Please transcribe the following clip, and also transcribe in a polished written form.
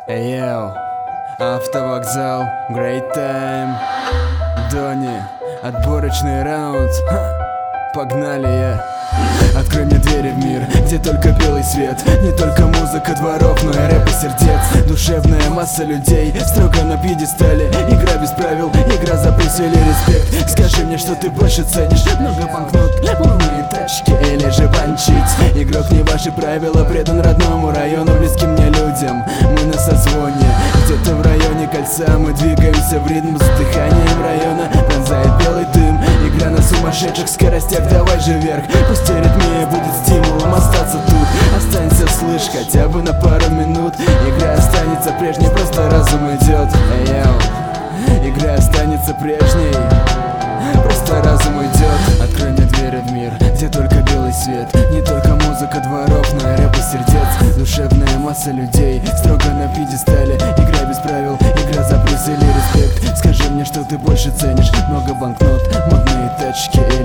Йоу, автовокзал, great time. Дони, отборочный раунд. Погнали, Открой мне двери в мир, где только белый свет. Не только музыка дворов, но и рэп и сердец. Душевная масса людей, строго на пьедестале. Игра без правил, игра за приз или респект. Скажи мне, что ты больше ценишь: много банкнот, умные тачки или же банчить. Игрок, не ваши правила, предан родному району, близким мне людям. Мы на созвоне, где-то в районе кольца. Мы двигаемся в ритм с дыханием района. Пронзает белый дым, игра на сумасшедших скоростях. Давай же вверх, пусть аритмия будет стимулом остаться тут. Останься, слышь, хотя бы на пару минут. Игра останется прежней, просто разум идет. Игра останется прежней, просто разум идет. Открой мне двери в мир, где только белый свет. Не только музыка дворов, но и рэп и сердец. Душевная масса людей, строго на пьедестале. Игра без правил, игра за приз или респект. Скажи мне, что ты больше ценишь: много банкнот, модные тачки